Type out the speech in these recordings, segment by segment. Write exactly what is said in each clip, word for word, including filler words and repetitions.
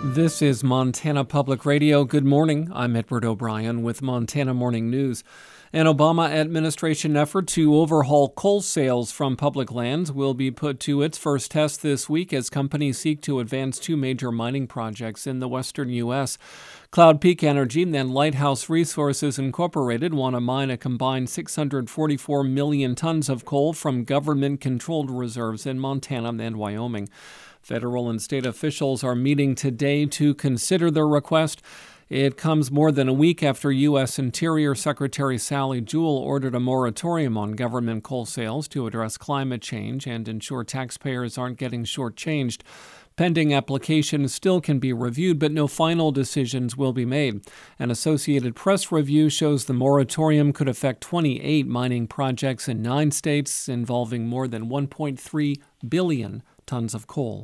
This is Montana Public Radio. Good morning. I'm Edward O'Brien with Montana Morning News. An Obama administration effort to overhaul coal sales from public lands will be put to its first test this week as companies seek to advance two major mining projects in the western U S. Cloud Peak Energy and Lighthouse Resources Incorporated want to mine a combined six hundred forty-four million tons of coal from government-controlled reserves in Montana and Wyoming. Federal and state officials are meeting today to consider their request. It comes more than a week after U S. Interior Secretary Sally Jewell ordered a moratorium on government coal sales to address climate change and ensure taxpayers aren't getting shortchanged. Pending applications still can be reviewed, but no final decisions will be made. An Associated Press review shows the moratorium could affect twenty-eight mining projects in nine states involving more than one point three billion tons of coal.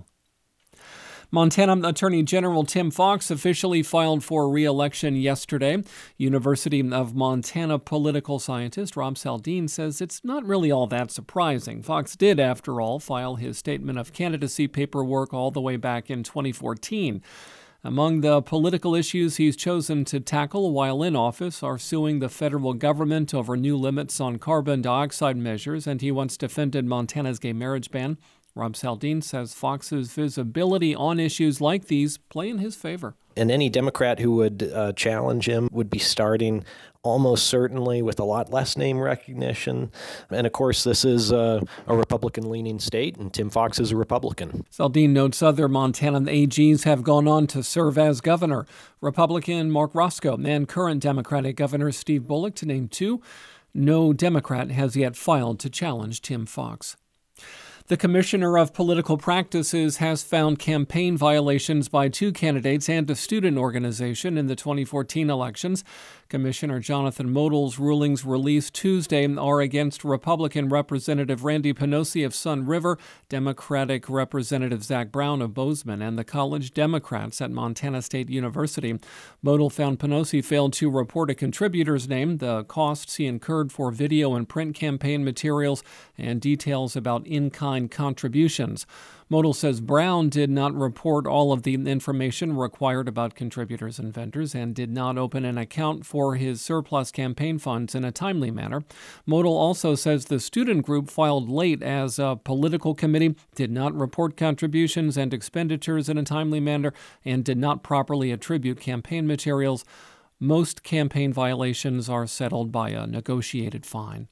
Montana Attorney General Tim Fox officially filed for re-election yesterday. University of Montana political scientist Rob Saldin says it's not really all that surprising. Fox did, after all, file his statement of candidacy paperwork all the way back in twenty fourteen. Among the political issues he's chosen to tackle while in office are suing the federal government over new limits on carbon dioxide measures, and he once defended Montana's gay marriage ban. Rob Saldin says Fox's visibility on issues like these play in his favor. And any Democrat who would uh, challenge him would be starting almost certainly with a lot less name recognition. And of course, this is uh, a Republican-leaning state, and Tim Fox is a Republican. Saldin notes other Montana A Gs have gone on to serve as governor. Republican Mark Roscoe and current Democratic Governor Steve Bullock, to name two. No Democrat has yet filed to challenge Tim Fox. The Commissioner of Political Practices has found campaign violations by two candidates and a student organization in the twenty fourteen elections. Commissioner Jonathan Modell's rulings released Tuesday are against Republican Representative Randy Pelosi of Sun River, Democratic Representative Zach Brown of Bozeman, and the college Democrats at Montana State University. Modell found Pelosi failed to report a contributor's name, the costs he incurred for video and print campaign materials, and details about in-kind contributions. Modell says Brown did not report all of the information required about contributors and vendors and did not open an account for his surplus campaign funds in a timely manner. Modell also says the student group filed late as a political committee, did not report contributions and expenditures in a timely manner, and did not properly attribute campaign materials. Most campaign violations are settled by a negotiated fine.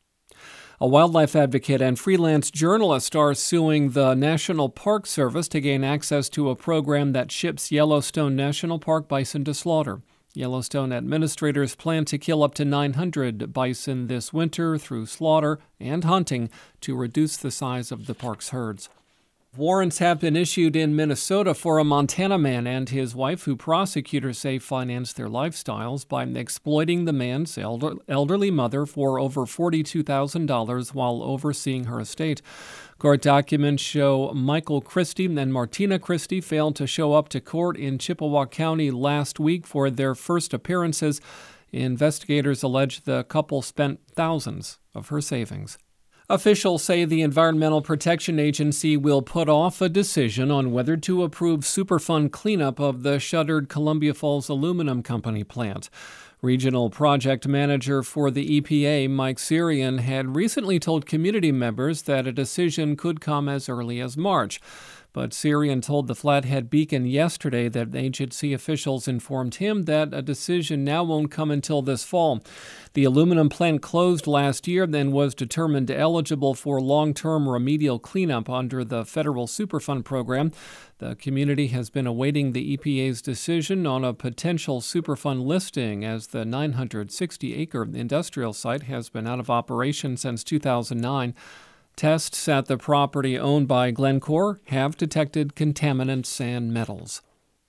A wildlife advocate and freelance journalist are suing the National Park Service to gain access to a program that ships Yellowstone National Park bison to slaughter. Yellowstone administrators plan to kill up to nine hundred bison this winter through slaughter and hunting to reduce the size of the park's herds. Warrants have been issued in Minnesota for a Montana man and his wife who prosecutors say financed their lifestyles by exploiting the man's elder, elderly mother for over forty-two thousand dollars while overseeing her estate. Court documents show Michael Christie and Martina Christie failed to show up to court in Chippewa County last week for their first appearances. Investigators allege the couple spent thousands of her savings. Officials say the Environmental Protection Agency will put off a decision on whether to approve Superfund cleanup of the shuttered Columbia Falls Aluminum Company plant. Regional Project Manager for the E P A, Mike Sirian, had recently told community members that a decision could come as early as March. But Sirian told the Flathead Beacon yesterday that agency officials informed him that a decision now won't come until this fall. The aluminum plant closed last year and was determined eligible for long-term remedial cleanup under the federal Superfund program. The community has been awaiting the E P A's decision on a potential Superfund listing as the nine hundred sixty acre industrial site has been out of operation since two thousand nine. Tests at the property owned by Glencore have detected contaminants and metals.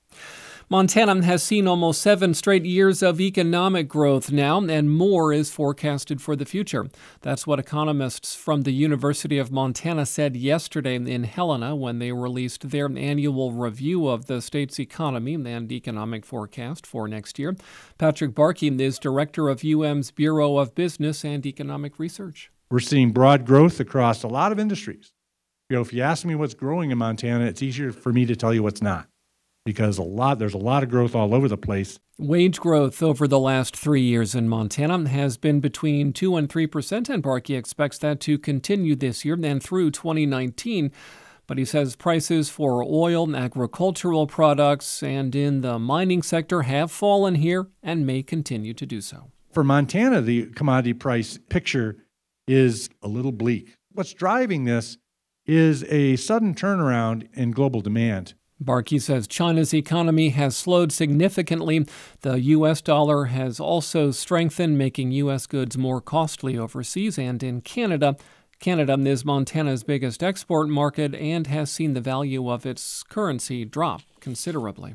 Montana has seen almost seven straight years of economic growth now, and more is forecasted for the future. That's what economists from the University of Montana said yesterday in Helena when they released their annual review of the state's economy and economic forecast for next year. Patrick Barkey is director of U M's Bureau of Business and Economic Research. We're seeing broad growth across a lot of industries. You know, if you ask me what's growing in Montana, it's easier for me to tell you what's not. because a lot there's a lot of growth all over the place. Wage growth over the last three years in Montana has been between two and three percent, and Barkey expects that to continue this year and through twenty nineteen. But he says prices for oil, agricultural products, and in the mining sector have fallen here and may continue to do so. For Montana, the commodity price picture is a little bleak. What's driving this is a sudden turnaround in global demand. Barkey says China's economy has slowed significantly. The U S dollar has also strengthened, making U S goods more costly overseas and in Canada. Canada is Montana's biggest export market and has seen the value of its currency drop considerably.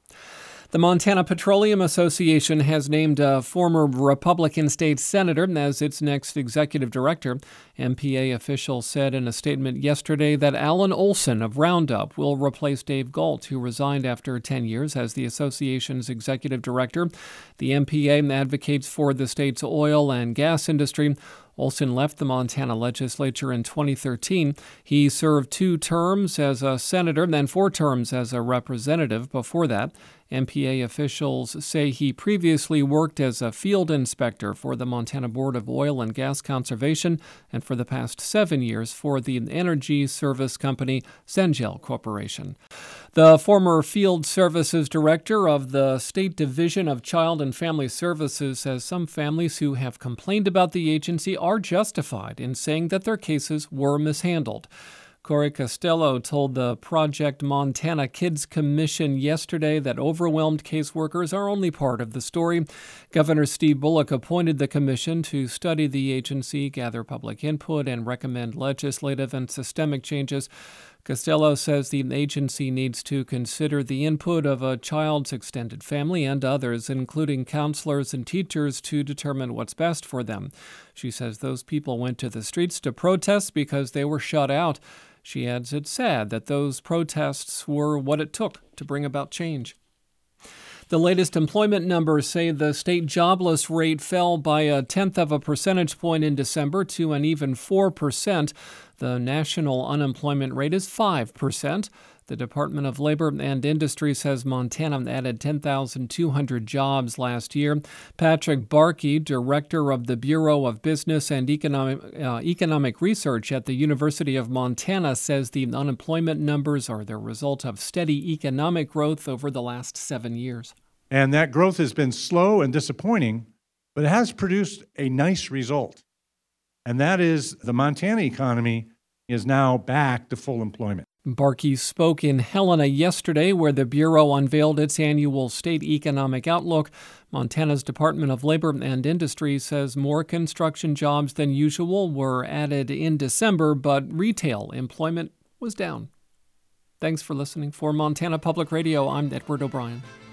The Montana Petroleum Association has named a former Republican state senator as its next executive director. M P A officials said in a statement yesterday that Alan Olson of Roundup will replace Dave Galt, who resigned after ten years as the association's executive director. The M P A advocates for the state's oil and gas industry. Olson left the Montana legislature in twenty thirteen. He served two terms as a senator, then four terms as a representative before that. M P A officials say he previously worked as a field inspector for the Montana Board of Oil and Gas Conservation and for the past seven years for the energy service company Cengel Corporation. The former field services director of the State Division of Child and Family Services says some families who have complained about the agency are justified in saying that their cases were mishandled. Corey Costello told the Project Montana Kids Commission yesterday that overwhelmed caseworkers are only part of the story. Governor Steve Bullock appointed the commission to study the agency, gather public input, and recommend legislative and systemic changes. Costello says the agency needs to consider the input of a child's extended family and others, including counselors and teachers, to determine what's best for them. She says those people went to the streets to protest because they were shut out. She adds it's sad that those protests were what it took to bring about change. The latest employment numbers say the state jobless rate fell by a tenth of a percentage point in December to an even four percent. The national unemployment rate is five percent. The Department of Labor and Industry says Montana added ten thousand two hundred jobs last year. Patrick Barkey, director of the Bureau of Business and Economic, uh, Economic Research at the University of Montana, says the unemployment numbers are the result of steady economic growth over the last seven years. And that growth has been slow and disappointing, but it has produced a nice result. And that is the Montana economy is now back to full employment. Barkey spoke in Helena yesterday, where the Bureau unveiled its annual State Economic Outlook. Montana's Department of Labor and Industry says more construction jobs than usual were added in December, but retail employment was down. Thanks for listening. For Montana Public Radio, I'm Edward O'Brien.